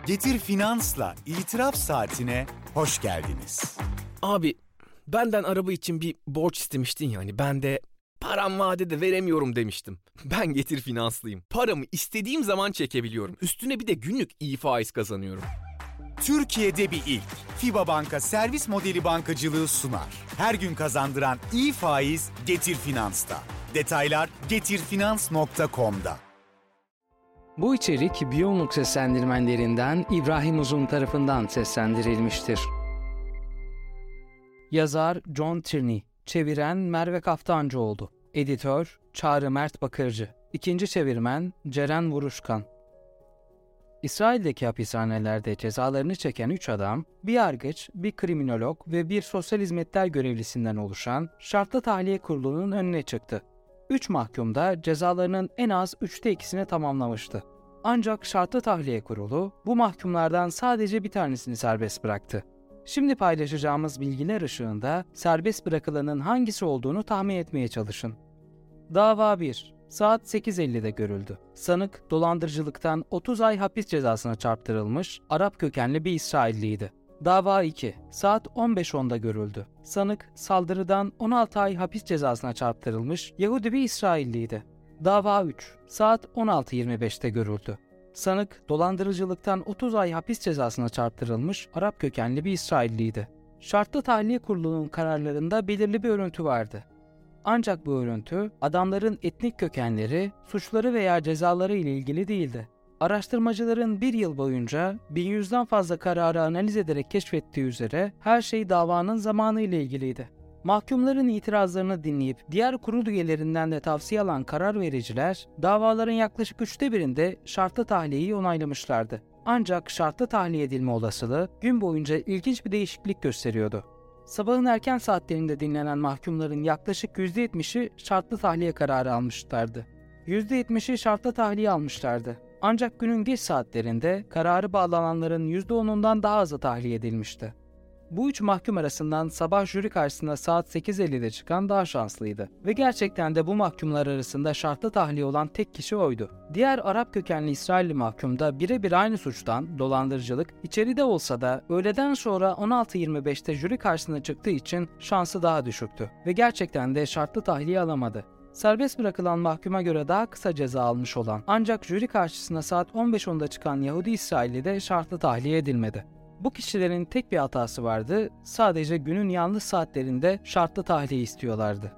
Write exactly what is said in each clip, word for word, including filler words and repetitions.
Getir Finans'la İtiraf Saatine hoş geldiniz. Abi benden araba için bir borç istemiştin ya, hani ben de param vadede veremiyorum demiştim. Ben Getir Finanslıyım. Paramı istediğim zaman çekebiliyorum. Üstüne bir de günlük iyi faiz kazanıyorum. Türkiye'de bir ilk. FİBA Banka servis modeli bankacılığı sunar. Her gün kazandıran iyi faiz Getir Finans'ta. Detaylar getirfinans nokta com'da. Bu içerik Biyomluk seslendirmenlerinden İbrahim Uzun tarafından seslendirilmiştir. Yazar John Tierney, çeviren Merve Kaftancıoğlu, editör Çağrı Mert Bakırcı, ikinci çevirmen Ceren Vuruşkan. İsrail'deki hapishanelerde cezalarını çeken üç adam, bir yargıç, bir kriminolog ve bir sosyal hizmetler görevlisinden oluşan Şartlı Tahliye Kurulu'nun önüne çıktı. Üç mahkum da cezalarının en az üçte ikisini tamamlamıştı. Ancak Şartlı Tahliye Kurulu bu mahkumlardan sadece bir tanesini serbest bıraktı. Şimdi paylaşacağımız bilgiler ışığında serbest bırakılanın hangisi olduğunu tahmin etmeye çalışın. Dava bir. Saat sekiz ellide görüldü. Sanık dolandırıcılıktan otuz ay hapis cezasına çarptırılmış Arap kökenli bir İsrailliydi. Dava iki. Saat on beş onda görüldü. Sanık saldırıdan on altı ay hapis cezasına çarptırılmış Yahudi bir İsrailliydi. Dava üç. Saat on altı yirmi beşte görüldü. Sanık dolandırıcılıktan otuz ay hapis cezasına çarptırılmış Arap kökenli bir İsrailliydi. Şartlı Tahliye Kurulu'nun kararlarında belirli bir örüntü vardı. Ancak bu örüntü adamların etnik kökenleri, suçları veya cezaları ile ilgili değildi. Araştırmacıların bir yıl boyunca bin yüzden fazla kararı analiz ederek keşfettiği üzere her şey davanın zamanı ile ilgiliydi. Mahkumların itirazlarını dinleyip diğer kurul üyelerinden de tavsiye alan karar vericiler davaların yaklaşık üçte birinde şartlı tahliyeyi onaylamışlardı. Ancak şartlı tahliye edilme olasılığı gün boyunca ilginç bir değişiklik gösteriyordu. Sabahın erken saatlerinde dinlenen mahkumların yaklaşık yüzde yetmişi şartlı tahliye kararı almışlardı. yüzde yetmişi şartlı tahliye almışlardı. Ancak günün geç saatlerinde kararı bağlananların yüzde onundan daha azı tahliye edilmişti. Bu üç mahkum arasından sabah jüri karşısında saat sekiz ellide çıkan daha şanslıydı. Ve gerçekten de bu mahkumlar arasında şartlı tahliye olan tek kişi oydu. Diğer Arap kökenli İsrailli mahkum da birebir aynı suçtan, dolandırıcılık, içeride olsa da öğleden sonra on altı yirmi beşte jüri karşısına çıktığı için şansı daha düşüktü. Ve gerçekten de şartlı tahliye alamadı. Serbest bırakılan mahkuma göre daha kısa ceza almış olan ancak jüri karşısına saat on beş onda çıkan Yahudi İsrailli de şartlı tahliye edilmedi. Bu kişilerin tek bir hatası vardı, sadece günün yanlış saatlerinde şartlı tahliye istiyorlardı.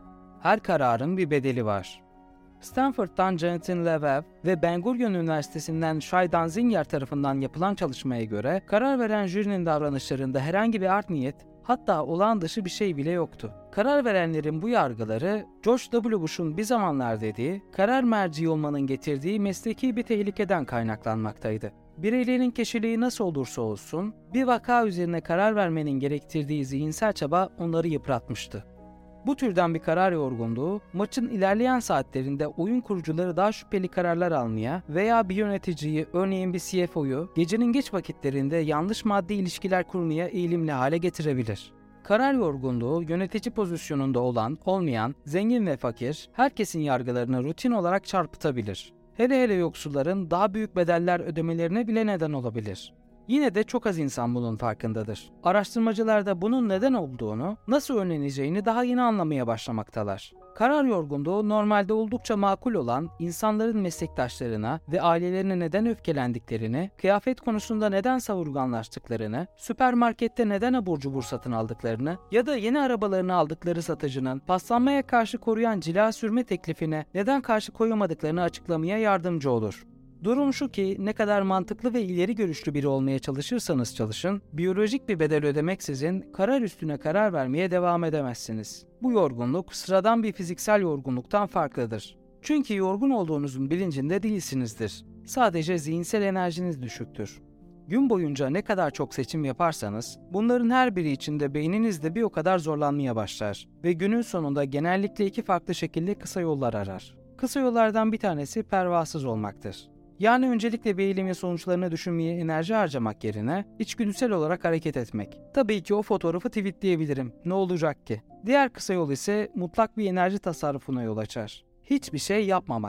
Her kararın bir bedeli var. Stanford'dan Jonathan Levev ve Ben Gurion Üniversitesi'nden Shai Danziger tarafından yapılan çalışmaya göre karar veren jürinin davranışlarında herhangi bir art niyet, hatta olağan dışı bir şey bile yoktu. Karar verenlerin bu yargıları George W. Bush'un bir zamanlar dediği karar merci olmanın getirdiği mesleki bir tehlikeden kaynaklanmaktaydı. Bireylerin kişiliği nasıl olursa olsun bir vaka üzerine karar vermenin gerektirdiği zihinsel çaba onları yıpratmıştı. Bu türden bir karar yorgunluğu maçın ilerleyen saatlerinde oyun kurucuları daha şüpheli kararlar almaya veya bir yöneticiyi, örneğin bir C F O'yu gecenin geç vakitlerinde yanlış maddi ilişkiler kurmaya eğilimli hale getirebilir. Karar yorgunluğu yönetici pozisyonunda olan, olmayan, zengin ve fakir herkesin yargılarını rutin olarak çarpıtabilir. Hele hele yoksulların daha büyük bedeller ödemelerine bile neden olabilir. Yine de çok az insan bunun farkındadır. Araştırmacılar da bunun neden olduğunu, nasıl önleneceğini daha yeni anlamaya başlamaktalar. Karar yorgunluğu normalde oldukça makul olan insanların meslektaşlarına ve ailelerine neden öfkelendiklerini, kıyafet konusunda neden savurganlaştıklarını, süpermarkette neden abur cubur satın aldıklarını ya da yeni arabalarını aldıkları satıcının paslanmaya karşı koruyan cila sürme teklifine neden karşı koyamadıklarını açıklamaya yardımcı olur. Durum şu ki ne kadar mantıklı ve ileri görüşlü biri olmaya çalışırsanız çalışın, biyolojik bir bedel ödemeksizin karar üstüne karar vermeye devam edemezsiniz. Bu yorgunluk sıradan bir fiziksel yorgunluktan farklıdır. Çünkü yorgun olduğunuzun bilincinde değilsinizdir. Sadece zihinsel enerjiniz düşüktür. Gün boyunca ne kadar çok seçim yaparsanız, bunların her biri içinde beyniniz de bir o kadar zorlanmaya başlar ve günün sonunda genellikle iki farklı şekilde kısa yollar arar. Kısa yollardan bir tanesi pervasız olmaktır. Yani öncelikle bir eylemin sonuçlarını düşünmeye enerji harcamak yerine içgüdüsel olarak hareket etmek. Tabii ki o fotoğrafı tweetleyebilirim. Ne olacak ki? Diğer kısa yol ise mutlak bir enerji tasarrufuna yol açar. Hiçbir şey yapmamak.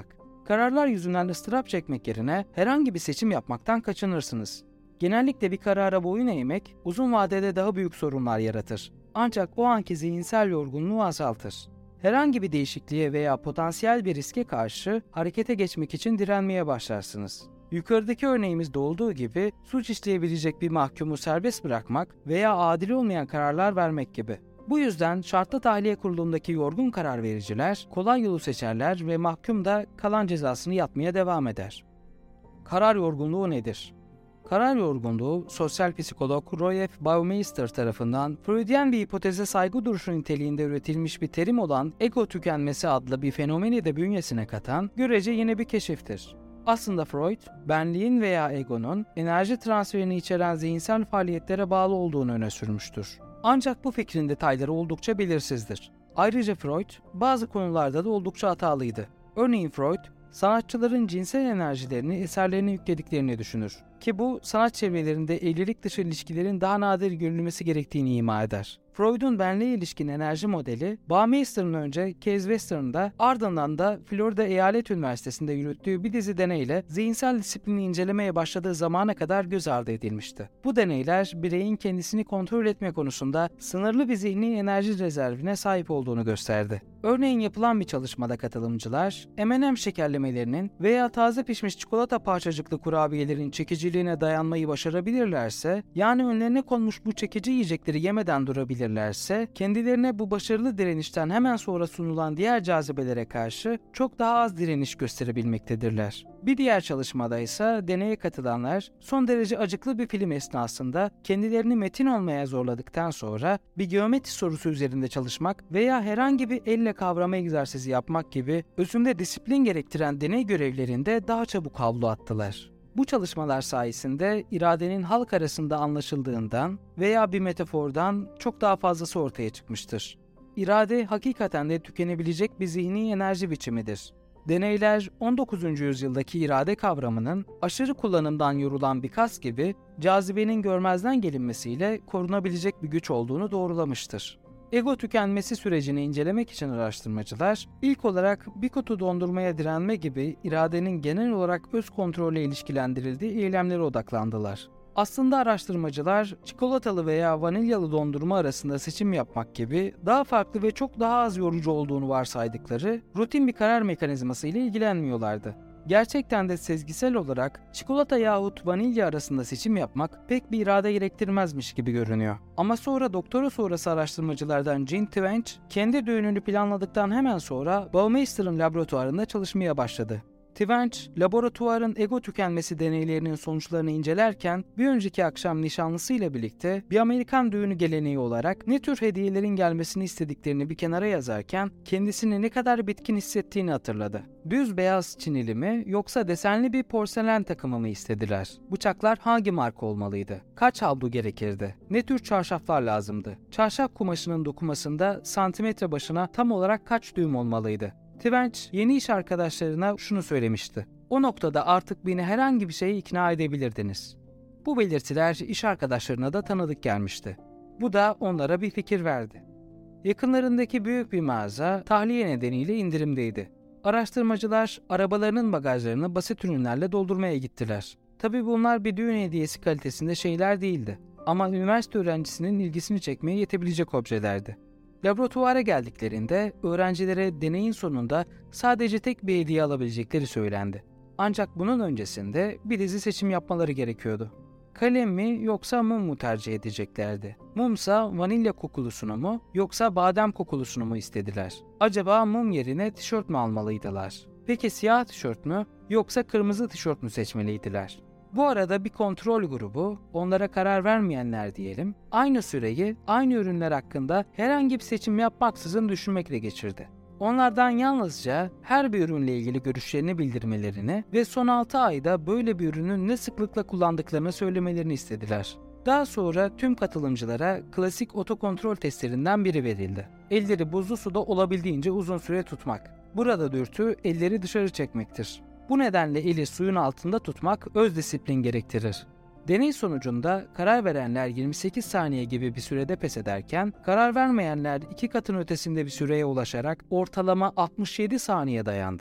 Kararlar yüzünden ıstırap çekmek yerine herhangi bir seçim yapmaktan kaçınırsınız. Genellikle bir karara boyun eğmek uzun vadede daha büyük sorunlar yaratır. Ancak o anki zihinsel yorgunluğu azaltır. Herhangi bir değişikliğe veya potansiyel bir riske karşı harekete geçmek için direnmeye başlarsınız. Yukarıdaki örneğimizde olduğu gibi suç işleyebilecek bir mahkumu serbest bırakmak veya adil olmayan kararlar vermek gibi. Bu yüzden şartlı tahliye kurulundaki yorgun karar vericiler kolay yolu seçerler ve mahkum da kalan cezasını yatmaya devam eder. Karar yorgunluğu nedir? Karar yorgunluğu, sosyal psikolog Roy F. Baumeister tarafından Freudian bir hipoteze saygı duruşu niteliğinde üretilmiş bir terim olan ego tükenmesi adlı bir fenomeni de bünyesine katan görece yeni bir keşiftir. Aslında Freud, benliğin veya egonun enerji transferini içeren zihinsel faaliyetlere bağlı olduğunu öne sürmüştür. Ancak bu fikrin detayları oldukça belirsizdir. Ayrıca Freud, bazı konularda da oldukça hatalıydı. Örneğin Freud, sanatçıların cinsel enerjilerini eserlerine yüklediklerini düşünür. Ki bu, sanat çevrelerinde evlilik dışı ilişkilerin daha nadir görülmesi gerektiğini ima eder. Freud'un benliğe ilişkin enerji modeli, Baumeister'ın önce Case Western'da, ardından da Florida Eyalet Üniversitesi'nde yürüttüğü bir dizi deneyle zihinsel disiplini incelemeye başladığı zamana kadar göz ardı edilmişti. Bu deneyler, bireyin kendisini kontrol etme konusunda sınırlı bir zihni enerji rezervine sahip olduğunu gösterdi. Örneğin yapılan bir çalışmada katılımcılar, M and M şekerlemelerinin veya taze pişmiş çikolata parçacıklı kurabiyelerin çekiciliğine dayanmayı başarabilirlerse, yani önlerine konmuş bu çekici yiyecekleri yemeden durabilirlerse, kendilerine bu başarılı direnişten hemen sonra sunulan diğer cazibelere karşı çok daha az direniş gösterebilmektedirler. Bir diğer çalışmada ise deneye katılanlar son derece acıklı bir film esnasında kendilerini metin olmaya zorladıktan sonra bir geometri sorusu üzerinde çalışmak veya herhangi bir elle kavrama egzersizi yapmak gibi özünde disiplin gerektiren deney görevlerinde daha çabuk havlu attılar. Bu çalışmalar sayesinde iradenin halk arasında anlaşıldığından veya bir metafordan çok daha fazlası ortaya çıkmıştır. İrade hakikaten de tükenebilecek bir zihni enerji biçimidir. Deneyler on dokuzuncu yüzyıldaki irade kavramının aşırı kullanımdan yorulan bir kas gibi cazibenin görmezden gelinmesiyle korunabilecek bir güç olduğunu doğrulamıştır. Ego tükenmesi sürecini incelemek için araştırmacılar, ilk olarak bir kutu dondurmaya direnme gibi iradenin genel olarak öz kontrolle ilişkilendirildiği eylemlere odaklandılar. Aslında araştırmacılar, çikolatalı veya vanilyalı dondurma arasında seçim yapmak gibi daha farklı ve çok daha az yorucu olduğunu varsaydıkları rutin bir karar mekanizması ile ilgilenmiyorlardı. Gerçekten de sezgisel olarak çikolata yahut vanilya arasında seçim yapmak pek bir irade gerektirmezmiş gibi görünüyor. Ama sonra doktora sonrası araştırmacılardan Jean Twenge, kendi düğününü planladıktan hemen sonra Baumeister'ın laboratuvarında çalışmaya başladı. Twenge, laboratuvarın ego tükenmesi deneylerinin sonuçlarını incelerken bir önceki akşam nişanlısıyla birlikte bir Amerikan düğünü geleneği olarak ne tür hediyelerin gelmesini istediklerini bir kenara yazarken kendisini ne kadar bitkin hissettiğini hatırladı. Düz beyaz Çinili mi yoksa desenli bir porselen takımı mı istediler? Bıçaklar hangi marka olmalıydı? Kaç havlu gerekirdi? Ne tür çarşaflar lazımdı? Çarşaf kumaşının dokumasında santimetre başına tam olarak kaç düğüm olmalıydı? Twenge yeni iş arkadaşlarına şunu söylemişti. O noktada artık beni herhangi bir şeye ikna edebilirdiniz. Bu belirtiler iş arkadaşlarına da tanıdık gelmişti. Bu da onlara bir fikir verdi. Yakınlarındaki büyük bir mağaza tahliye nedeniyle indirimdeydi. Araştırmacılar arabalarının bagajlarını basit ürünlerle doldurmaya gittiler. Tabii bunlar bir düğün hediyesi kalitesinde şeyler değildi. Ama üniversite öğrencisinin ilgisini çekmeye yetebilecek objelerdi. Laboratuvara geldiklerinde öğrencilere deneyin sonunda sadece tek bir hediye alabilecekleri söylendi. Ancak bunun öncesinde bir dizi seçim yapmaları gerekiyordu. Kalem mi yoksa mum mu tercih edeceklerdi? Mumsa vanilya kokulusunu mu yoksa badem kokulusunu mu istediler? Acaba mum yerine tişört mü almalıydılar? Peki siyah tişört mü yoksa kırmızı tişört mü seçmeliydiler? Bu arada bir kontrol grubu, onlara karar vermeyenler diyelim, aynı süreyi aynı ürünler hakkında herhangi bir seçim yapmaksızın düşünmekle geçirdi. Onlardan yalnızca her bir ürünle ilgili görüşlerini bildirmelerini ve son altı ayda böyle bir ürünün ne sıklıkla kullandıklarını söylemelerini istediler. Daha sonra tüm katılımcılara klasik otokontrol testlerinden biri verildi. Elleri buzlu suda olabildiğince uzun süre tutmak. Burada dürtü elleri dışarı çekmektir. Bu nedenle eli suyun altında tutmak öz disiplin gerektirir. Deney sonucunda karar verenler yirmi sekiz saniye gibi bir sürede pes ederken, karar vermeyenler iki katın ötesinde bir süreye ulaşarak ortalama altmış yedi saniye dayandı.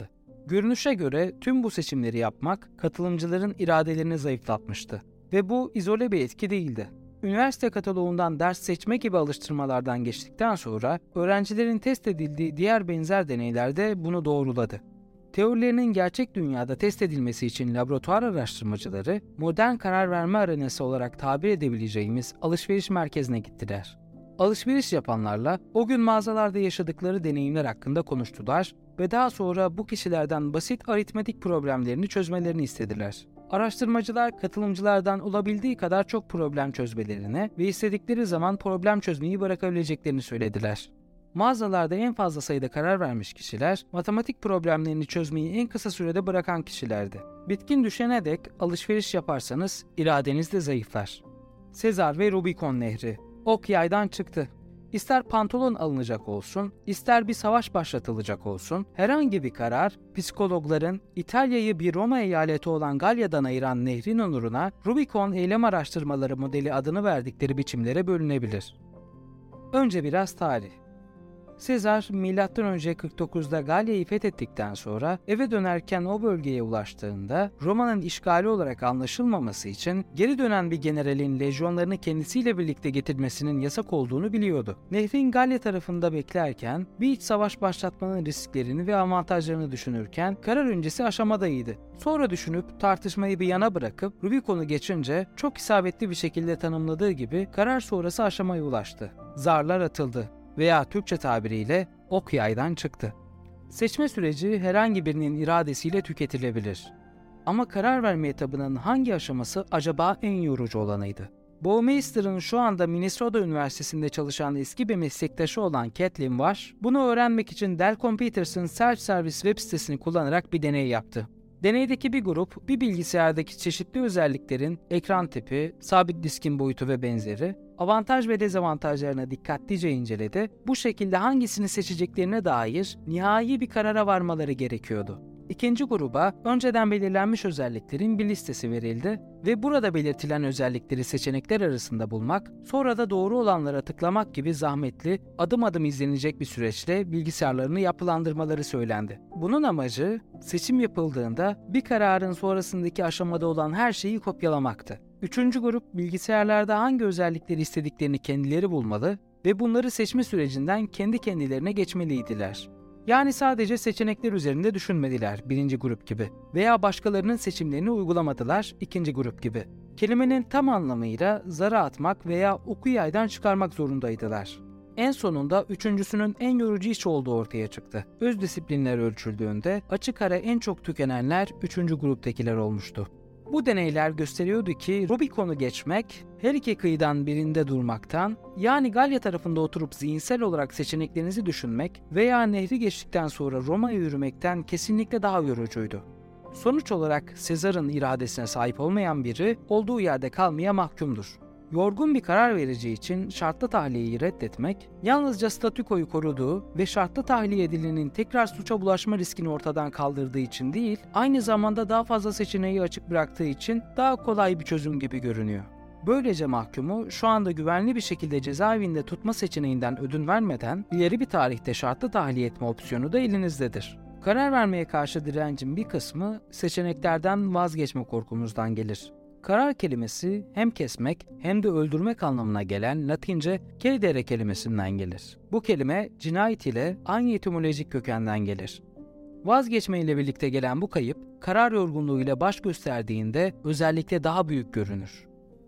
Görünüşe göre tüm bu seçimleri yapmak katılımcıların iradelerini zayıflatmıştı. Ve bu izole bir etki değildi. Üniversite kataloğundan ders seçme gibi alıştırmalardan geçtikten sonra öğrencilerin test edildiği diğer benzer deneyler de bunu doğruladı. Teorilerinin gerçek dünyada test edilmesi için laboratuvar araştırmacıları modern karar verme arenası olarak tabir edebileceğimiz alışveriş merkezine gittiler. Alışveriş yapanlarla o gün mağazalarda yaşadıkları deneyimler hakkında konuştular ve daha sonra bu kişilerden basit aritmetik problemlerini çözmelerini istediler. Araştırmacılar katılımcılardan olabildiği kadar çok problem çözmelerini ve istedikleri zaman problem çözmeyi bırakabileceklerini söylediler. Mağazalarda en fazla sayıda karar vermiş kişiler, matematik problemlerini çözmeyi en kısa sürede bırakan kişilerdi. Bitkin düşene dek alışveriş yaparsanız iradeniz de zayıflar. Sezar ve Rubikon Nehri. Ok yaydan çıktı. İster pantolon alınacak olsun, ister bir savaş başlatılacak olsun, herhangi bir karar, psikologların İtalya'yı bir Roma eyaleti olan Galya'dan ayıran nehrin onuruna Rubikon eylem araştırmaları modeli adını verdikleri biçimlere bölünebilir. Önce biraz tarih. Sezar, milattan önce kırk dokuzda Galya'yı fethettikten sonra eve dönerken o bölgeye ulaştığında Roma'nın işgali olarak anlaşılmaması için geri dönen bir generalin lejyonlarını kendisiyle birlikte getirmesinin yasak olduğunu biliyordu. Nehrin Galya tarafında beklerken bir iç savaş başlatmanın risklerini ve avantajlarını düşünürken karar öncesi aşamadaydı. Sonra düşünüp tartışmayı bir yana bırakıp Rubikon'u geçince çok isabetli bir şekilde tanımladığı gibi karar sonrası aşamaya ulaştı. Zarlar atıldı. Veya Türkçe tabiriyle ok yaydan çıktı. Seçme süreci herhangi birinin iradesiyle tüketilebilir. Ama karar verme etabının hangi aşaması acaba en yorucu olanıydı? Baumeister'ın şu anda Minnesota Üniversitesi'nde çalışan eski bir meslektaşı olan Kathleen Wash, bunu öğrenmek için Dell Computers'ın self-service web sitesini kullanarak bir deney yaptı. Deneydeki bir grup, bir bilgisayardaki çeşitli özelliklerin ekran tipi, sabit diskin boyutu ve benzeri, avantaj ve dezavantajlarını dikkatlice inceledi. Bu şekilde hangisini seçeceklerine dair nihai bir karara varmaları gerekiyordu. İkinci gruba önceden belirlenmiş özelliklerin bir listesi verildi ve burada belirtilen özellikleri seçenekler arasında bulmak, sonra da doğru olanlara tıklamak gibi zahmetli, adım adım izlenecek bir süreçle bilgisayarlarını yapılandırmaları söylendi. Bunun amacı, seçim yapıldığında bir kararın sonrasındaki aşamada olan her şeyi kopyalamaktı. Üçüncü grup, bilgisayarlarda hangi özellikleri istediklerini kendileri bulmalı ve bunları seçme sürecinden kendi kendilerine geçmeliydiler. Yani sadece seçenekler üzerinde düşünmediler birinci grup gibi veya başkalarının seçimlerini uygulamadılar ikinci grup gibi. Kelimenin tam anlamıyla zara atmak veya oku yaydan çıkarmak zorundaydılar. En sonunda üçüncüsünün en yorucu iş olduğu ortaya çıktı. Öz disiplinler ölçüldüğünde açık ara en çok tükenenler üçüncü gruptakiler olmuştu. Bu deneyler gösteriyordu ki Rubikon'u geçmek, her iki kıyıdan birinde durmaktan, yani Galya tarafında oturup zihinsel olarak seçeneklerinizi düşünmek veya nehri geçtikten sonra Roma'ya yürümekten kesinlikle daha yorucuydu. Sonuç olarak Sezar'ın iradesine sahip olmayan biri olduğu yerde kalmaya mahkumdur. Yorgun bir karar verici için şartlı tahliyeyi reddetmek, yalnızca statükoyu koruduğu ve şartlı tahliye edilenin tekrar suça bulaşma riskini ortadan kaldırdığı için değil, aynı zamanda daha fazla seçeneği açık bıraktığı için daha kolay bir çözüm gibi görünüyor. Böylece mahkumu şu anda güvenli bir şekilde cezaevinde tutma seçeneğinden ödün vermeden ileri bir tarihte şartlı tahliye etme opsiyonu da elinizdedir. Karar vermeye karşı direncin bir kısmı seçeneklerden vazgeçme korkumuzdan gelir. Karar kelimesi hem kesmek hem de öldürmek anlamına gelen Latince cedere kelimesinden gelir. Bu kelime cinayet ile aynı etimolojik kökenden gelir. Vazgeçme ile birlikte gelen bu kayıp, karar yorgunluğuyla baş gösterdiğinde özellikle daha büyük görünür.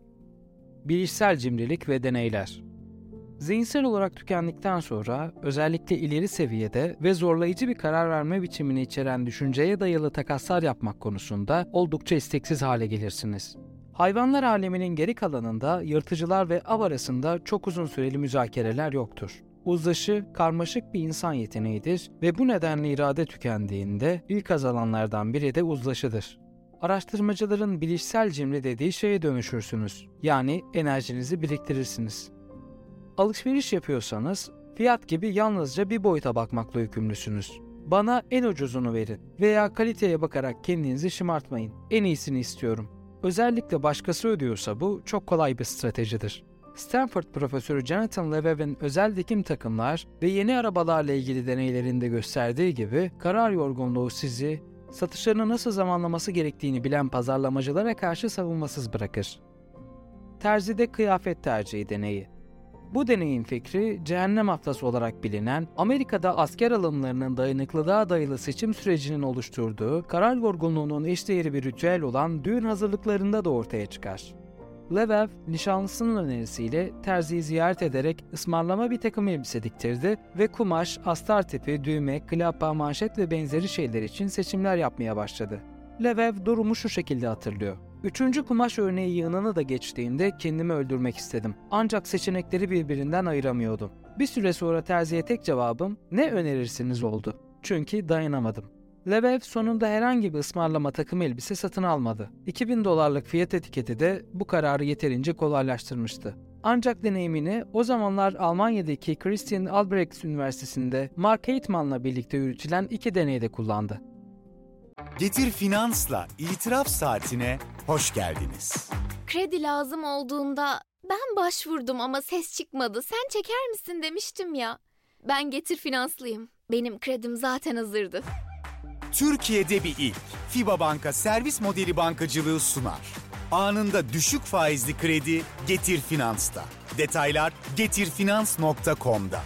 Bilişsel cimrilik ve deneyler. Zihinsel olarak tükendikten sonra özellikle ileri seviyede ve zorlayıcı bir karar verme biçimini içeren düşünceye dayalı takaslar yapmak konusunda oldukça isteksiz hale gelirsiniz. Hayvanlar aleminin geri kalanında yırtıcılar ve av arasında çok uzun süreli müzakereler yoktur. Uzlaşı karmaşık bir insan yeteneğidir ve bu nedenle irade tükendiğinde ilk azalanlardan biri de uzlaşıdır. Araştırmacıların bilişsel cimri dediği şeye dönüşürsünüz. Yani enerjinizi biriktirirsiniz. Alışveriş yapıyorsanız fiyat gibi yalnızca bir boyuta bakmakla yükümlüsünüz. Bana en ucuzunu verin veya kaliteye bakarak kendinizi şımartmayın. En iyisini istiyorum. Özellikle başkası ödüyorsa bu çok kolay bir stratejidir. Stanford profesörü Jonathan Levev'in özel dikim takımlar ve yeni arabalarla ilgili deneylerinde gösterdiği gibi karar yorgunluğu sizi satışlarını nasıl zamanlaması gerektiğini bilen pazarlamacılara karşı savunmasız bırakır. Terzide kıyafet tercihi deneyi. Bu deneyin fikri, cehennem haftası olarak bilinen, Amerika'da asker alımlarının dayanıklılığa dayalı seçim sürecinin oluşturduğu, karar yorgunluğunun eşdeğeri bir ritüel olan düğün hazırlıklarında da ortaya çıkar. Levev, nişanlısının önerisiyle terziyi ziyaret ederek ısmarlama bir takım elbise diktirdi ve kumaş, astar tipi, düğme, klapa, manşet ve benzeri şeyler için seçimler yapmaya başladı. Levev durumu şu şekilde hatırlıyor. Üçüncü kumaş örneği yığınını da geçtiğinde kendimi öldürmek istedim. Ancak seçenekleri birbirinden ayıramıyordum. Bir süre sonra terziye tek cevabım ne önerirsiniz oldu. Çünkü dayanamadım. Levev sonunda herhangi bir ısmarlama takım elbise satın almadı. iki bin dolarlık fiyat etiketi de bu kararı yeterince kolaylaştırmıştı. Ancak deneyimini o zamanlar Almanya'daki Christian Albrechts Üniversitesi'nde Mark Heitmann'la birlikte yürütülen iki deneyde kullandı. Getir Finans'la itiraf saatine hoş geldiniz. Kredi lazım olduğunda ben başvurdum ama ses çıkmadı. Sen çeker misin demiştim ya. Ben Getir Finanslıyım. Benim kredim zaten hazırdı. Türkiye'de bir ilk. FIBA Banka servis modeli bankacılığı sunar. Anında düşük faizli kredi Getir Finans'ta. Detaylar getirfinans nokta com'da.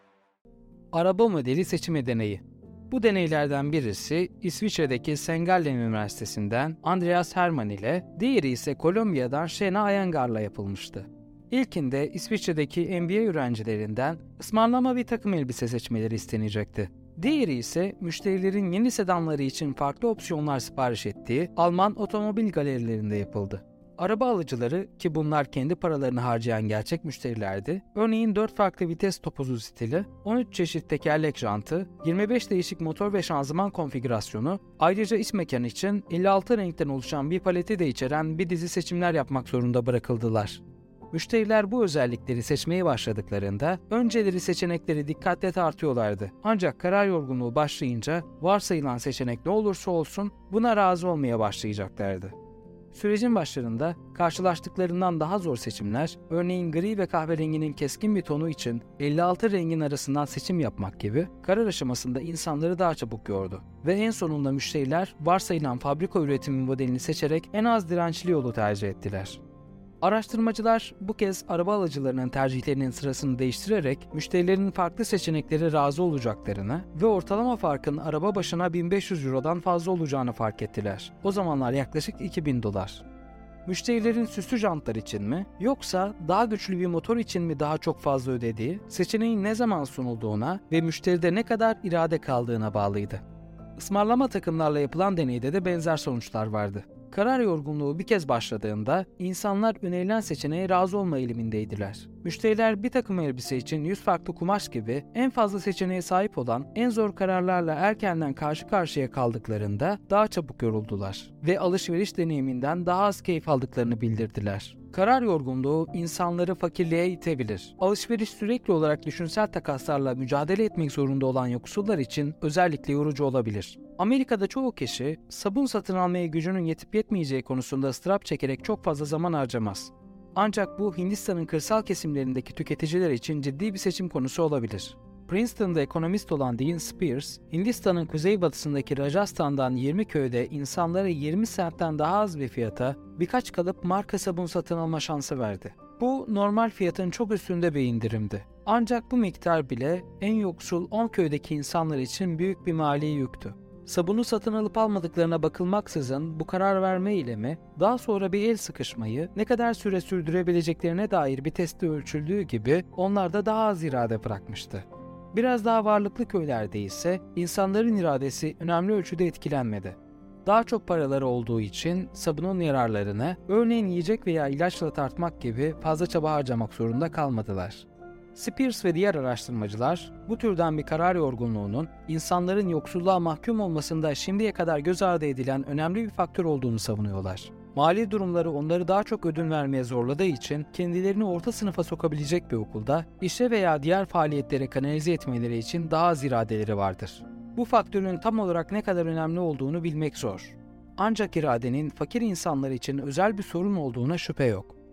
Araba modeli seçimi deneyi. Bu deneylerden birisi İsviçre'deki Saint Gallen Üniversitesi'nden Andreas Hermann ile, diğeri ise Kolombiya'dan Shena Iyengar'la yapılmıştı. İlkinde İsviçre'deki M B A öğrencilerinden ısmarlama bir takım elbise seçmeleri istenecekti. Diğeri ise müşterilerin yeni sedanları için farklı opsiyonlar sipariş ettiği Alman otomobil galerilerinde yapıldı. Araba alıcıları, ki bunlar kendi paralarını harcayan gerçek müşterilerdi, örneğin dört farklı vites topuzu stili, on üç çeşit tekerlek jantı, yirmi beş değişik motor ve şanzıman konfigürasyonu, ayrıca iç mekan için elli altı renkten oluşan bir paleti de içeren bir dizi seçimler yapmak zorunda bırakıldılar. Müşteriler bu özellikleri seçmeye başladıklarında önceleri seçenekleri dikkatle tartıyorlardı. Ancak karar yorgunluğu başlayınca varsayılan seçenek ne olursa olsun buna razı olmaya başlayacaklardı. Sürecin başlarında karşılaştıklarından daha zor seçimler, örneğin gri ve kahverenginin keskin bir tonu için elli altı rengin arasından seçim yapmak gibi, karar aşamasında insanları daha çabuk yordu. Ve en sonunda müşteriler varsayılan fabrika üretimi modelini seçerek en az dirençli yolu tercih ettiler. Araştırmacılar bu kez araba alıcılarının tercihlerinin sırasını değiştirerek müşterilerin farklı seçeneklere razı olacaklarını ve ortalama farkın araba başına bin beş yüz eurodan fazla olacağını fark ettiler. O zamanlar yaklaşık iki bin dolar. Müşterilerin süslü jantlar için mi yoksa daha güçlü bir motor için mi daha çok fazla ödediği, seçeneğin ne zaman sunulduğuna ve müşteride ne kadar irade kaldığına bağlıydı. Ismarlama takımlarla yapılan deneyde de benzer sonuçlar vardı. Karar yorgunluğu bir kez başladığında insanlar önerilen seçeneğe razı olma eğilimindeydiler. Müşteriler bir takım elbise için yüz farklı kumaş gibi en fazla seçeneğe sahip olan en zor kararlarla erkenden karşı karşıya kaldıklarında daha çabuk yoruldular ve alışveriş deneyiminden daha az keyif aldıklarını bildirdiler. Karar yorgunluğu insanları fakirliğe itebilir. Alışveriş sürekli olarak düşünsel takaslarla mücadele etmek zorunda olan yoksullar için özellikle yorucu olabilir. Amerika'da çoğu kişi sabun satın almaya gücünün yetip yetmeyeceği konusunda ıstırap çekerek çok fazla zaman harcamaz. Ancak bu Hindistan'ın kırsal kesimlerindeki tüketiciler için ciddi bir seçim konusu olabilir. Princeton'da ekonomist olan Dean Spears, Hindistan'ın kuzeybatısındaki Rajasthan'dan yirmi köyde insanlara yirmi sentten daha az bir fiyata birkaç kalıp marka sabun satın alma şansı verdi. Bu normal fiyatın çok üstünde bir indirimdi. Ancak bu miktar bile en yoksul on köydeki insanlar için büyük bir mali yüktü. Sabunu satın alıp almadıklarına bakılmaksızın bu karar verme eylemi, daha sonra bir el sıkışmayı ne kadar süre sürdürebileceklerine dair bir testte ölçüldüğü gibi onlarda daha az irade bırakmıştı. Biraz daha varlıklı köylerde ise insanların iradesi önemli ölçüde etkilenmedi. Daha çok paraları olduğu için sabunun yararlarını, örneğin yiyecek veya ilaçla tartmak gibi fazla çaba harcamak zorunda kalmadılar. Spears ve diğer araştırmacılar bu türden bir karar yorgunluğunun insanların yoksulluğa mahkum olmasında şimdiye kadar göz ardı edilen önemli bir faktör olduğunu savunuyorlar. Mali durumları onları daha çok ödün vermeye zorladığı için kendilerini orta sınıfa sokabilecek bir okulda işe veya diğer faaliyetlere kanalize etmeleri için daha az iradeleri vardır. Bu faktörün tam olarak ne kadar önemli olduğunu bilmek zor. Ancak iradenin fakir insanlar için özel bir sorun olduğuna şüphe yok.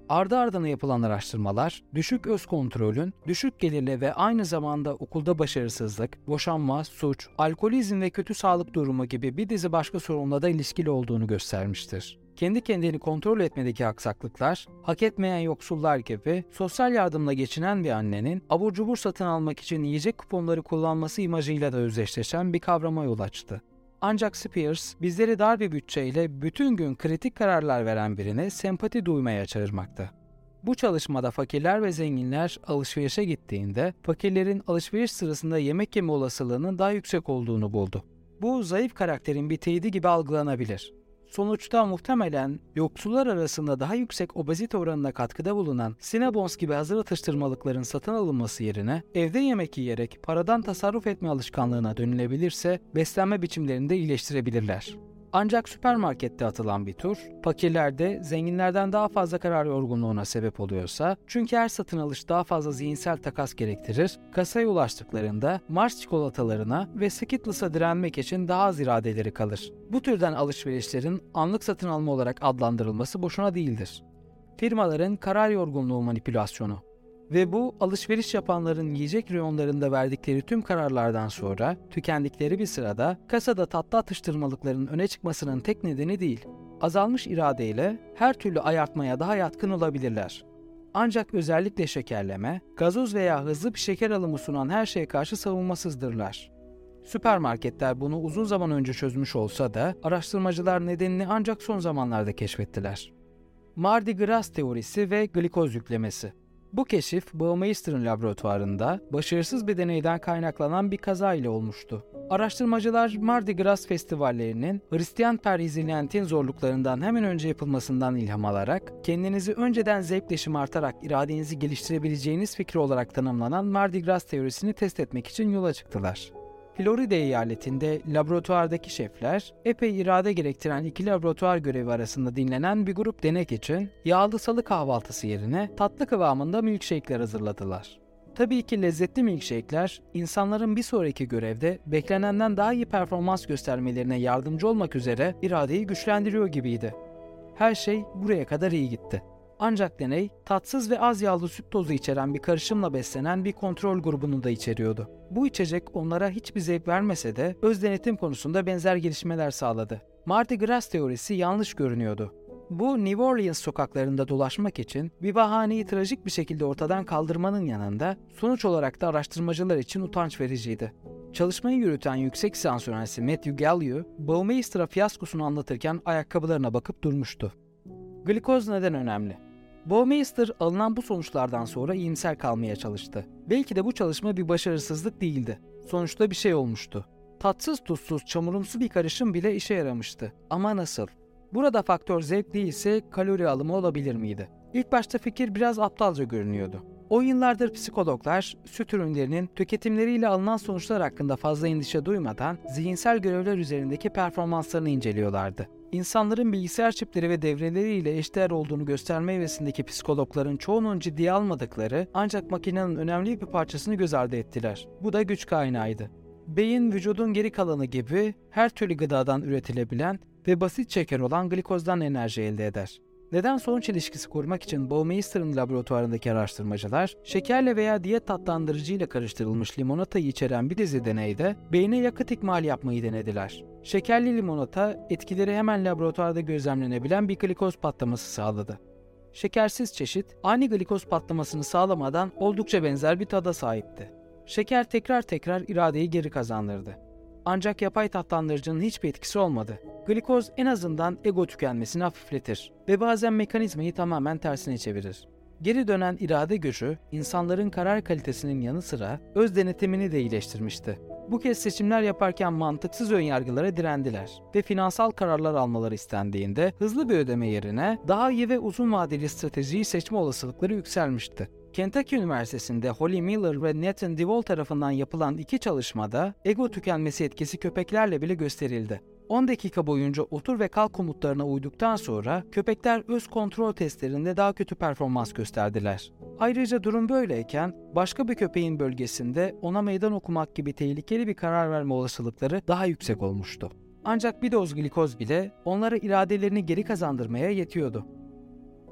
Ardı ardına yapılan araştırmalar, düşük öz kontrolün, düşük gelirle ve aynı zamanda okulda başarısızlık, boşanma, suç, alkolizm ve kötü sağlık durumu gibi bir dizi başka sorunla da ilişkili olduğunu göstermiştir. Kendi kendini kontrol etmedeki aksaklıklar, hak etmeyen yoksullar gibi sosyal yardımla geçinen bir annenin abur cubur satın almak için yiyecek kuponları kullanması imajıyla da özdeşleşen bir kavrama yol açtı. Ancak Spears, bizleri dar bir bütçeyle bütün gün kritik kararlar veren birine sempati duymaya çağırmakta. Bu çalışmada fakirler ve zenginler alışverişe gittiğinde, fakirlerin alışveriş sırasında yemek yeme olasılığının daha yüksek olduğunu buldu. Bu, zayıf karakterin bir teyidi gibi algılanabilir. Sonuçta muhtemelen yoksullar arasında daha yüksek obezite oranına katkıda bulunan Cinnabons gibi hazır atıştırmalıkların satın alınması yerine evde yemek yiyerek paradan tasarruf etme alışkanlığına dönülebilirse beslenme biçimlerini de iyileştirebilirler. Ancak süpermarkette atılan bir tur, fakirlerde zenginlerden daha fazla karar yorgunluğuna sebep oluyorsa, çünkü her satın alış daha fazla zihinsel takas gerektirir, kasaya ulaştıklarında Mars çikolatalarına ve Skittles'a direnmek için daha az iradeleri kalır. Bu türden alışverişlerin anlık satın alma olarak adlandırılması boşuna değildir. Firmaların karar yorgunluğu manipülasyonu. Ve bu, alışveriş yapanların yiyecek reyonlarında verdikleri tüm kararlardan sonra tükendikleri bir sırada kasada tatlı atıştırmalıkların öne çıkmasının tek nedeni değil. Azalmış iradeyle her türlü ayartmaya daha yatkın olabilirler. Ancak özellikle şekerleme, gazoz veya hızlı bir şeker alımı sunan her şeye karşı savunmasızdırlar. Süpermarketler bunu uzun zaman önce çözmüş olsa da araştırmacılar nedenini ancak son zamanlarda keşfettiler. Mardi Gras teorisi ve glikoz yüklemesi. Bu keşif, Baumeister'ın laboratuvarında başarısız bir deneyden kaynaklanan bir kaza ile olmuştu. Araştırmacılar, Mardi Gras festivallerinin Hristiyan perhizilentin zorluklarından hemen önce yapılmasından ilham alarak, kendinizi önceden zevkle şımartarak iradenizi geliştirebileceğiniz fikri olarak tanımlanan Mardi Gras teorisini test etmek için yola çıktılar. Florida eyaletinde laboratuvardaki şefler, epey irade gerektiren iki laboratuvar görevi arasında dinlenen bir grup denek için yağlı salı kahvaltısı yerine tatlı kıvamında milkshake'ler hazırladılar. Tabii ki lezzetli milkshake'ler, insanların bir sonraki görevde beklenenden daha iyi performans göstermelerine yardımcı olmak üzere iradeyi güçlendiriyor gibiydi. Her şey buraya kadar iyi gitti. Ancak deney, tatsız ve az yağlı süt tozu içeren bir karışımla beslenen bir kontrol grubunu da içeriyordu. Bu içecek onlara hiçbir zevk vermese de öz denetim konusunda benzer gelişmeler sağladı. Mardi Gras teorisi yanlış görünüyordu. Bu, New Orleans sokaklarında dolaşmak için bir bahaneyi trajik bir şekilde ortadan kaldırmanın yanında sonuç olarak da araştırmacılar için utanç vericiydi. Çalışmayı yürüten yüksek lisans öğrencisi Matthew Gallieu, Baumeister'a fiyaskosunu anlatırken ayakkabılarına bakıp durmuştu. Glikoz neden önemli? Baumeister alınan bu sonuçlardan sonra iyimser kalmaya çalıştı. Belki de bu çalışma bir başarısızlık değildi. Sonuçta bir şey olmuştu. Tatsız tuzsuz çamurumsu bir karışım bile işe yaramıştı. Ama nasıl? Burada faktör zevk değilse kalori alımı olabilir miydi? İlk başta fikir biraz aptalca görünüyordu. O yıllardır psikologlar süt ürünlerinin tüketimleriyle alınan sonuçlar hakkında fazla endişe duymadan zihinsel görevler üzerindeki performanslarını inceliyorlardı. İnsanların bilgisayar çipleri ve devreleriyle eşdeğer olduğunu gösterme hevesindeki psikologların çoğunun ciddiye almadıkları ancak makinenin önemli bir parçasını göz ardı ettiler. Bu da güç kaynağıydı. Beyin, vücudun geri kalanı gibi her türlü gıdadan üretilebilen ve basit şeker olan glikozdan enerji elde eder. Neden-sonuç ilişkisi kurmak için Baumeister'ın laboratuvarındaki araştırmacılar, şekerle veya diyet tatlandırıcıyla karıştırılmış limonatayı içeren bir dizi deneyde beyne yakıt ikmali yapmayı denediler. Şekerli limonata, etkileri hemen laboratuvarda gözlemlenebilen bir glikoz patlaması sağladı. Şekersiz çeşit, aynı glikoz patlamasını sağlamadan oldukça benzer bir tada sahipti. Şeker tekrar tekrar iradeyi geri kazandırdı. Ancak yapay tatlandırıcının hiçbir etkisi olmadı. Glikoz en azından ego tükenmesini hafifletir ve bazen mekanizmayı tamamen tersine çevirir. Geri dönen irade gücü, insanların karar kalitesinin yanı sıra öz denetimini de iyileştirmişti. Bu kez seçimler yaparken mantıksız önyargılara direndiler ve finansal kararlar almaları istendiğinde hızlı bir ödeme yerine daha iyi ve uzun vadeli stratejiyi seçme olasılıkları yükselmişti. Kentucky Üniversitesi'nde Holly Miller ve Nathan DeWall tarafından yapılan iki çalışmada ego tükenmesi etkisi köpeklerle bile gösterildi. on dakika boyunca otur ve kalk komutlarına uyduktan sonra köpekler öz kontrol testlerinde daha kötü performans gösterdiler. Ayrıca durum böyleyken başka bir köpeğin bölgesinde ona meydan okumak gibi tehlikeli bir karar verme olasılıkları daha yüksek olmuştu. Ancak bir doz glikoz bile onlara iradelerini geri kazandırmaya yetiyordu.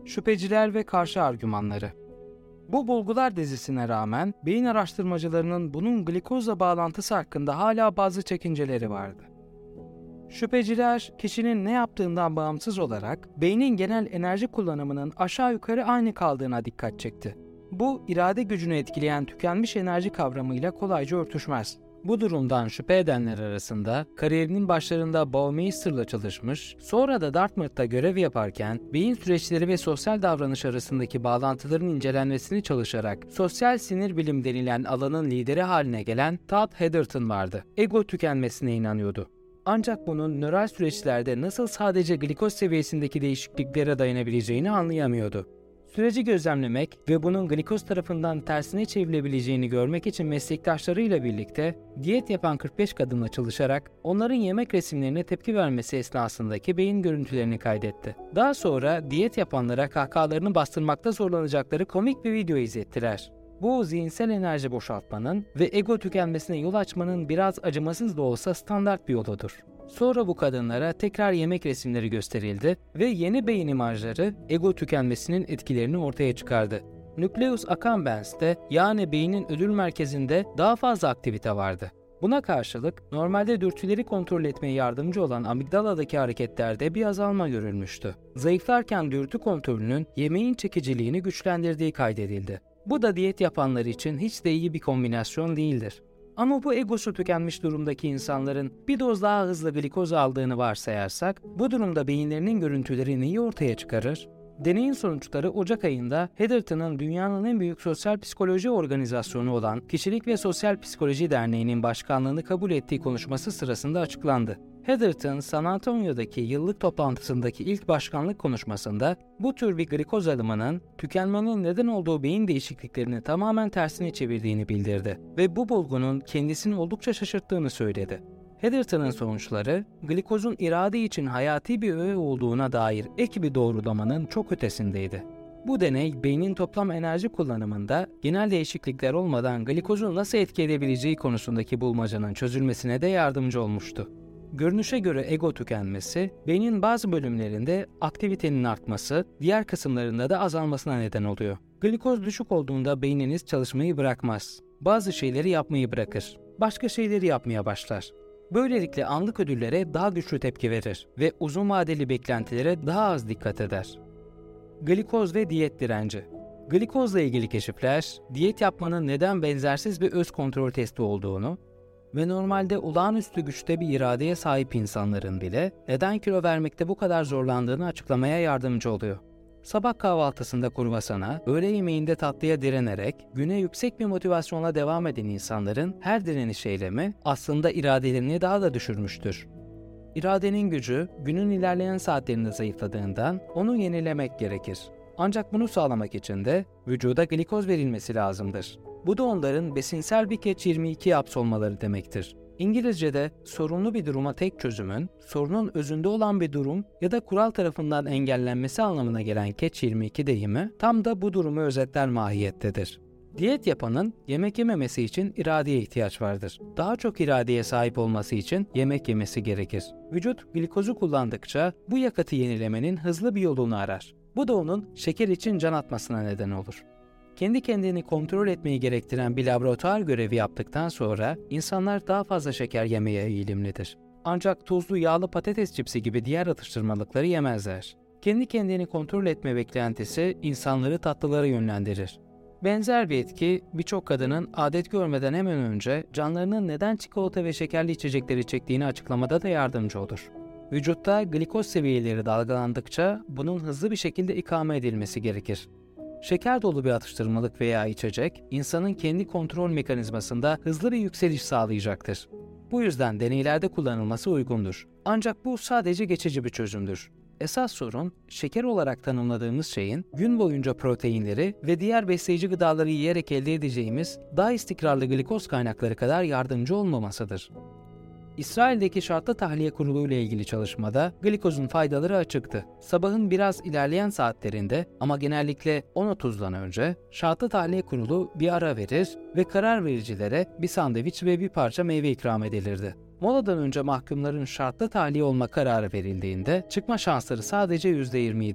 Şüpheciler ve karşı argümanları. Bu bulgular dizisine rağmen beyin araştırmacılarının bunun glikozla bağlantısı hakkında hala bazı çekinceleri vardı. Şüpheciler, kişinin ne yaptığından bağımsız olarak beynin genel enerji kullanımının aşağı yukarı aynı kaldığına dikkat çekti. Bu, irade gücünü etkileyen tükenmiş enerji kavramıyla kolayca örtüşmez. Bu durumdan şüphe edenler arasında kariyerinin başlarında Baumeister'la çalışmış, sonra da Dartmouth'ta görev yaparken beyin süreçleri ve sosyal davranış arasındaki bağlantıların incelenmesini çalışarak sosyal sinir bilim denilen alanın lideri haline gelen Todd Heatherton vardı. Ego tükenmesine inanıyordu. Ancak bunun nöral süreçlerde nasıl sadece glikoz seviyesindeki değişikliklere dayanabileceğini anlayamıyordu. Süreci gözlemlemek ve bunun glikoz tarafından tersine çevrilebileceğini görmek için meslektaşlarıyla birlikte diyet yapan kırk beş kadınla çalışarak onların yemek resimlerine tepki vermesi esnasındaki beyin görüntülerini kaydetti. Daha sonra diyet yapanlara kahkahalarını bastırmakta zorlanacakları komik bir video izlettiler. Bu zihinsel enerji boşaltmanın ve ego tükenmesine yol açmanın biraz acımasız da olsa standart bir yoludur. Sonra bu kadınlara tekrar yemek resimleri gösterildi ve yeni beyin imajları ego tükenmesinin etkilerini ortaya çıkardı. Nucleus accumbens'te yani beynin ödül merkezinde daha fazla aktivite vardı. Buna karşılık normalde dürtüleri kontrol etmeye yardımcı olan amigdaladaki hareketlerde bir azalma görülmüştü. Zayıflarken dürtü kontrolünün yemeğin çekiciliğini güçlendirdiği kaydedildi. Bu da diyet yapanlar için hiç de iyi bir kombinasyon değildir. Ama bu egosu tükenmiş durumdaki insanların bir doz daha hızlı glikoz aldığını varsayarsak, bu durumda beyinlerinin görüntüleri neyi ortaya çıkarır? Deneyin sonuçları Ocak ayında Heatherton'ın dünyanın en büyük sosyal psikoloji organizasyonu olan Kişilik ve Sosyal Psikoloji Derneği'nin başkanlığını kabul ettiği konuşması sırasında açıklandı. Heatherton, San Antonio'daki yıllık toplantısındaki ilk başkanlık konuşmasında bu tür bir glikoz alımının tükenmenin neden olduğu beyin değişikliklerini tamamen tersine çevirdiğini bildirdi ve bu bulgunun kendisini oldukça şaşırttığını söyledi. Heatherton'ın sonuçları, glikozun irade için hayati bir öğe olduğuna dair ek bir doğrulamanın çok ötesindeydi. Bu deney, beynin toplam enerji kullanımında genel değişiklikler olmadan glikozun nasıl etki edebileceği konusundaki bulmacanın çözülmesine de yardımcı olmuştu. Görünüşe göre ego tükenmesi, beynin bazı bölümlerinde aktivitenin artması, diğer kısımlarında da azalmasına neden oluyor. Glikoz düşük olduğunda beyniniz çalışmayı bırakmaz. Bazı şeyleri yapmayı bırakır. Başka şeyleri yapmaya başlar. Böylelikle anlık ödüllere daha güçlü tepki verir ve uzun vadeli beklentilere daha az dikkat eder. Glikoz ve diyet direnci. Glikozla ilgili keşifler, diyet yapmanın neden benzersiz bir öz kontrol testi olduğunu ve normalde olağanüstü güçte bir iradeye sahip insanların bile neden kilo vermekte bu kadar zorlandığını açıklamaya yardımcı oluyor. Sabah kahvaltısında kruvasana, öğle yemeğinde tatlıya direnerek güne yüksek bir motivasyonla devam eden insanların her direniş eylemi aslında iradelerini daha da düşürmüştür. İradenin gücü günün ilerleyen saatlerinde zayıfladığından onu yenilemek gerekir. Ancak bunu sağlamak için de vücuda glikoz verilmesi lazımdır. Bu da onların besinsel bir catch yirmi iki hapsolmaları demektir. İngilizce'de sorunlu bir duruma tek çözümün, sorunun özünde olan bir durum ya da kural tarafından engellenmesi anlamına gelen catch yirmi iki deyimi tam da bu durumu özetler mahiyettedir. Diyet yapanın yemek yememesi için iradeye ihtiyaç vardır. Daha çok iradeye sahip olması için yemek yemesi gerekir. Vücut glikozu kullandıkça bu yakıtı yenilemenin hızlı bir yolunu arar. Bu da onun şeker için can atmasına neden olur. Kendi kendini kontrol etmeyi gerektiren bir laboratuvar görevi yaptıktan sonra insanlar daha fazla şeker yemeye eğilimlidir. Ancak tuzlu yağlı patates cipsi gibi diğer atıştırmalıkları yemezler. Kendi kendini kontrol etme beklentisi insanları tatlılara yönlendirir. Benzer bir etki birçok kadının adet görmeden hemen önce canlarının neden çikolata ve şekerli içecekleri çektiğini açıklamada da yardımcı olur. Vücutta glikoz seviyeleri dalgalandıkça bunun hızlı bir şekilde ikame edilmesi gerekir. Şeker dolu bir atıştırmalık veya içecek, insanın kendi kontrol mekanizmasında hızlı bir yükseliş sağlayacaktır. Bu yüzden deneylerde kullanılması uygundur. Ancak bu sadece geçici bir çözümdür. Esas sorun, şeker olarak tanımladığımız şeyin gün boyunca proteinleri ve diğer besleyici gıdaları yiyerek elde edeceğimiz daha istikrarlı glikoz kaynakları kadar yardımcı olmamasıdır. İsrail'deki şartlı tahliye kurulu ile ilgili çalışmada glikozun faydaları açıktı. Sabahın biraz ilerleyen saatlerinde ama genellikle on otuzdan önce şartlı tahliye kurulu bir ara verir ve karar vericilere bir sandviç ve bir parça meyve ikram edilirdi. Moladan önce mahkumların şartlı tahliye olma kararı verildiğinde çıkma şansları sadece yüzde yirmi idi.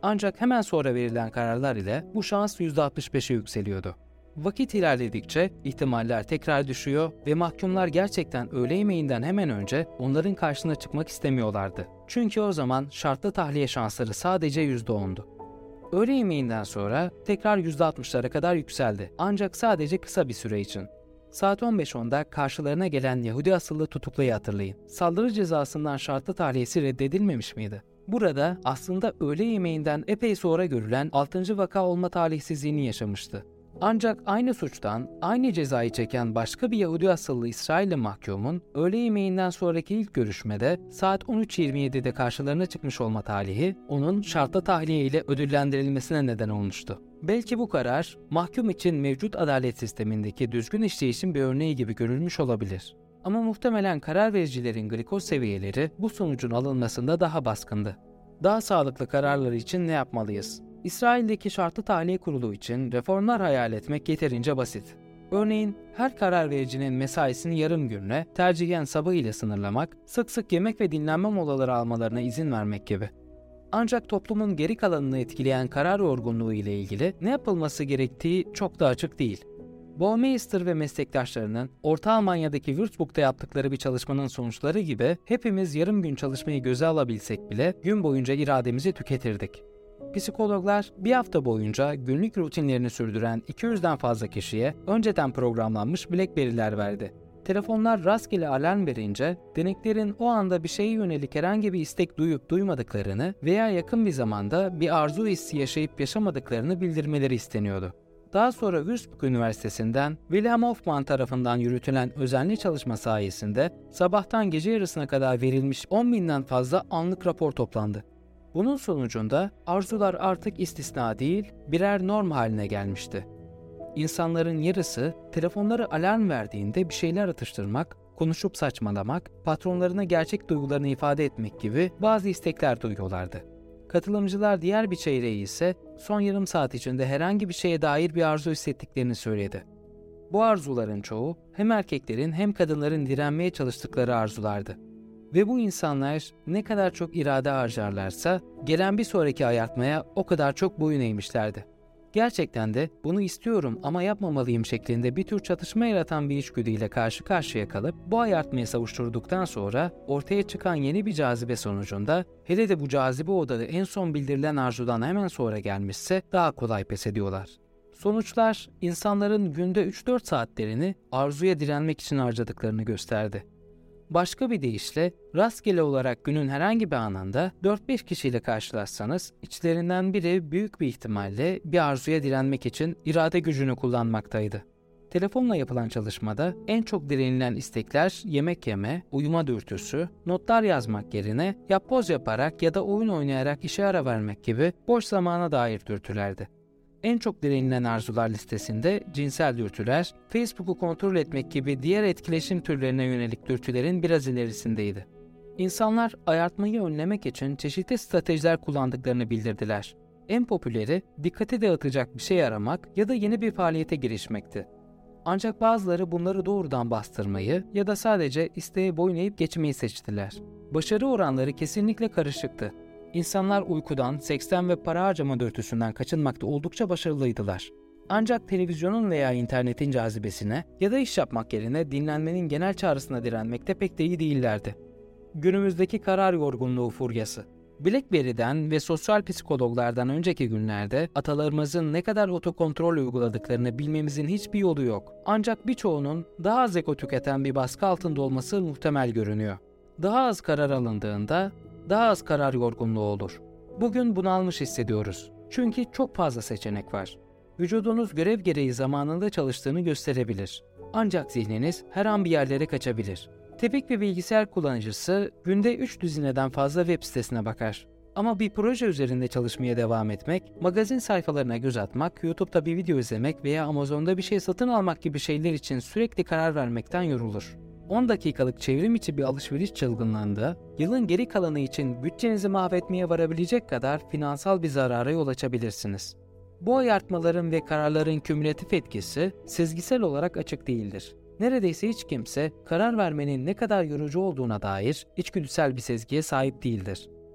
Ancak hemen sonra verilen kararlar ile bu şans yüzde altmış beşe yükseliyordu. Vakit ilerledikçe ihtimaller tekrar düşüyor ve mahkumlar gerçekten öğle yemeğinden hemen önce onların karşısına çıkmak istemiyorlardı. Çünkü o zaman şartlı tahliye şansları sadece yüzde ondu. Öğle yemeğinden sonra tekrar yüzde altmışlara kadar yükseldi, ancak sadece kısa bir süre için. Saat on beş onda karşılarına gelen Yahudi asıllı tutukluyu hatırlayın. Saldırı cezasından şartlı tahliyesi reddedilmemiş miydi? Burada aslında öğle yemeğinden epey sonra görülen altıncı vaka olma talihsizliğini yaşamıştı. Ancak aynı suçtan aynı cezayı çeken başka bir Yahudi asıllı İsrailli mahkumun öğle yemeğinden sonraki ilk görüşmede saat on üç yirmi yedide karşılarına çıkmış olma talihi onun şartlı tahliye ile ödüllendirilmesine neden olmuştu. Belki bu karar mahkum için mevcut adalet sistemindeki düzgün işleyişin bir örneği gibi görülmüş olabilir. Ama muhtemelen karar vericilerin glikoz seviyeleri bu sonucun alınmasında daha baskındı. Daha sağlıklı kararlar için ne yapmalıyız? İsrail'deki şartlı tahliye kurulu için reformlar hayal etmek yeterince basit. Örneğin her karar vericinin mesaisini yarım günle, tercihen sabah ile sınırlamak, sık sık yemek ve dinlenme molaları almalarına izin vermek gibi. Ancak toplumun geri kalanını etkileyen karar yorgunluğu ile ilgili ne yapılması gerektiği çok da açık değil. Baumeister ve meslektaşlarının Orta Almanya'daki Würzburg'da yaptıkları bir çalışmanın sonuçları gibi hepimiz yarım gün çalışmayı göze alabilsek bile gün boyunca irademizi tüketirdik. Psikologlar bir hafta boyunca günlük rutinlerini sürdüren iki yüzden fazla kişiye önceden programlanmış BlackBerry'ler verdi. Telefonlar rastgele alarm verince deneklerin o anda bir şeye yönelik herhangi bir istek duyup duymadıklarını veya yakın bir zamanda bir arzu hissi yaşayıp yaşamadıklarını bildirmeleri isteniyordu. Daha sonra Würzburg Üniversitesi'nden Wilhelm Hoffmann tarafından yürütülen özenli çalışma sayesinde sabahtan gece yarısına kadar verilmiş on binden fazla anlık rapor toplandı. Bunun sonucunda arzular artık istisna değil, birer norm haline gelmişti. İnsanların yarısı telefonları alarm verdiğinde bir şeyler atıştırmak, konuşup saçmalamak, patronlarına gerçek duygularını ifade etmek gibi bazı istekler duyuyorlardı. Katılımcılar diğer bir çeyreği ise son yarım saat içinde herhangi bir şeye dair bir arzu hissettiklerini söyledi. Bu arzuların çoğu hem erkeklerin hem kadınların direnmeye çalıştıkları arzulardı. Ve bu insanlar ne kadar çok irade harcarlarsa gelen bir sonraki ayartmaya o kadar çok boyun eğmişlerdi. Gerçekten de bunu istiyorum ama yapmamalıyım şeklinde bir tür çatışma yaratan bir içgüdüyle karşı karşıya kalıp bu ayartmayı savuşturduktan sonra ortaya çıkan yeni bir cazibe sonucunda, hele de bu cazibe odağı en son bildirilen arzudan hemen sonra gelmişse daha kolay pes ediyorlar. Sonuçlar insanların günde üç dört saatlerini arzuya direnmek için harcadıklarını gösterdi. Başka bir deyişle rastgele olarak günün herhangi bir anında dört beş kişiyle karşılaşsanız içlerinden biri büyük bir ihtimalle bir arzuya direnmek için irade gücünü kullanmaktaydı. Telefonla yapılan çalışmada en çok direnilen istekler yemek yeme, uyuma dürtüsü, notlar yazmak yerine yapboz yaparak ya da oyun oynayarak işe ara vermek gibi boş zamana dair dürtülerdi. En çok direnilen arzular listesinde cinsel dürtüler, Facebook'u kontrol etmek gibi diğer etkileşim türlerine yönelik dürtülerin biraz ilerisindeydi. İnsanlar ayartmayı önlemek için çeşitli stratejiler kullandıklarını bildirdiler. En popüleri dikkati dağıtacak bir şey aramak ya da yeni bir faaliyete girişmekti. Ancak bazıları bunları doğrudan bastırmayı ya da sadece isteğe boyun eğip geçmeyi seçtiler. Başarı oranları kesinlikle karışıktı. İnsanlar uykudan, seksten ve para harcama dürtüsünden kaçınmakta oldukça başarılıydılar. Ancak televizyonun veya internetin cazibesine ya da iş yapmak yerine dinlenmenin genel çağrısına direnmekte pek de iyi değillerdi. Günümüzdeki karar yorgunluğu furyası. BlackBerry'den ve sosyal psikologlardan önceki günlerde atalarımızın ne kadar otokontrol uyguladıklarını bilmemizin hiçbir yolu yok. Ancak birçoğunun daha az eko tüketen bir baskı altında olması muhtemel görünüyor. Daha az karar alındığında daha az karar yorgunluğu olur. Bugün bunalmış hissediyoruz. Çünkü çok fazla seçenek var. Vücudunuz görev gereği zamanında çalıştığını gösterebilir. Ancak zihniniz her an bir yerlere kaçabilir. Tipik bir bilgisayar kullanıcısı günde üç düzineden fazla web sitesine bakar. Ama bir proje üzerinde çalışmaya devam etmek, magazin sayfalarına göz atmak, YouTube'da bir video izlemek veya Amazon'da bir şey satın almak gibi şeyler için sürekli karar vermekten yorulur. on dakikalık çevrim içi bir alışveriş çılgınlığında, yılın geri kalanı için bütçenizi mahvetmeye varabilecek kadar finansal bir zarara yol açabilirsiniz. Bu ayartmaların ve kararların kümülatif etkisi sezgisel olarak açık değildir. Neredeyse hiç kimse karar vermenin ne kadar yorucu olduğuna dair içgüdüsel bir sezgiye sahip değildir.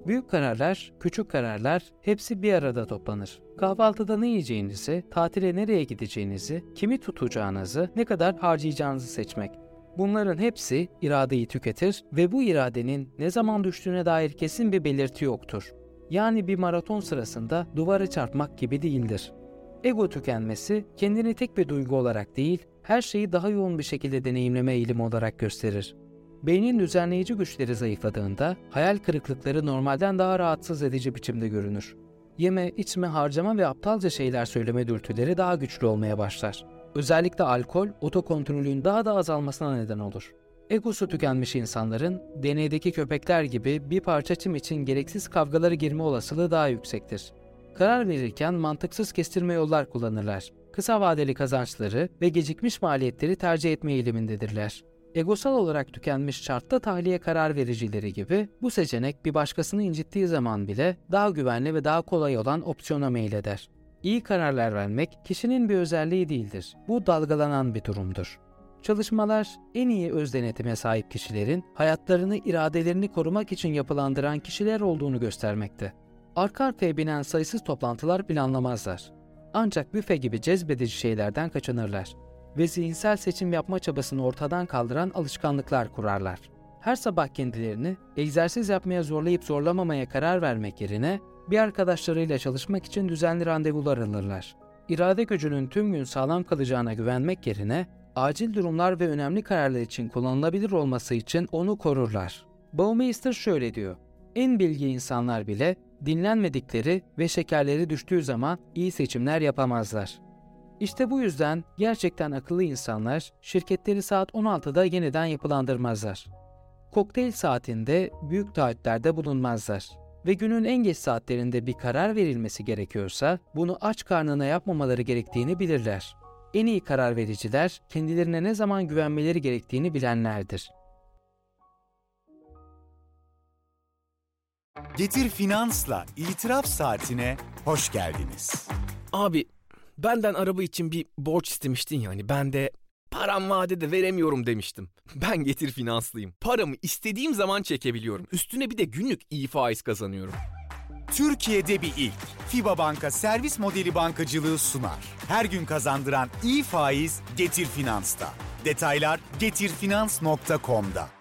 Büyük kararlar, küçük kararlar hepsi bir arada toplanır. Kahvaltıda ne yiyeceğinizi, tatile nereye gideceğinizi, kimi tutacağınızı, ne kadar harcayacağınızı seçmek. Bunların hepsi iradeyi tüketir ve bu iradenin ne zaman düştüğüne dair kesin bir belirti yoktur. Yani bir maraton sırasında duvara çarpmak gibi değildir. Ego tükenmesi kendini tek bir duygu olarak değil, her şeyi daha yoğun bir şekilde deneyimleme eğilimi olarak gösterir. Beynin düzenleyici güçleri zayıfladığında hayal kırıklıkları normalden daha rahatsız edici biçimde görünür. Yeme, içme, harcama ve aptalca şeyler söyleme dürtüleri daha güçlü olmaya başlar. Özellikle alkol, otokontrolün daha da azalmasına neden olur. Egosu tükenmiş insanların, deneydeki köpekler gibi bir parça çim için gereksiz kavgalara girme olasılığı daha yüksektir. Karar verirken mantıksız kestirme yollar kullanırlar. Kısa vadeli kazançları ve gecikmiş maliyetleri tercih etme eğilimindedirler. Egosal olarak tükenmiş şartlı tahliye karar vericileri gibi bu seçenek bir başkasını incittiği zaman bile daha güvenli ve daha kolay olan opsiyona meyleder. İyi kararlar vermek kişinin bir özelliği değildir. Bu dalgalanan bir durumdur. Çalışmalar en iyi öz denetime sahip kişilerin hayatlarını iradelerini korumak için yapılandıran kişiler olduğunu göstermekte. Arka arkaya binen sayısız toplantılar planlamazlar. Ancak büfe gibi cezbedici şeylerden kaçınırlar ve zihinsel seçim yapma çabasını ortadan kaldıran alışkanlıklar kurarlar. Her sabah kendilerini egzersiz yapmaya zorlayıp zorlamamaya karar vermek yerine bir arkadaşlarıyla çalışmak için düzenli randevular alırlar. İrade gücünün tüm gün sağlam kalacağına güvenmek yerine acil durumlar ve önemli kararlar için kullanılabilir olması için onu korurlar. Baumeister şöyle diyor: en bilgi insanlar bile dinlenmedikleri ve şekerleri düştüğü zaman iyi seçimler yapamazlar. İşte bu yüzden gerçekten akıllı insanlar şirketleri saat on altıda yeniden yapılandırmazlar. Kokteyl saatinde büyük taahhütlerde bulunmazlar. Ve günün en geç saatlerinde bir karar verilmesi gerekiyorsa bunu aç karnına yapmamaları gerektiğini bilirler. En iyi karar vericiler kendilerine ne zaman güvenmeleri gerektiğini bilenlerdir. Getir Finans'la itiraf saatine hoş geldiniz. Abi benden araba için bir borç istemiştin yani ben de param vadede veremiyorum demiştim. Ben Getir Finanslıyım. Paramı istediğim zaman çekebiliyorum. Üstüne bir de günlük iyi faiz kazanıyorum. Türkiye'de bir ilk. FIBA Banka servis modeli bankacılığı sunar. Her gün kazandıran iyi faiz Getir Finans'ta. Detaylar getir finans nokta com'da.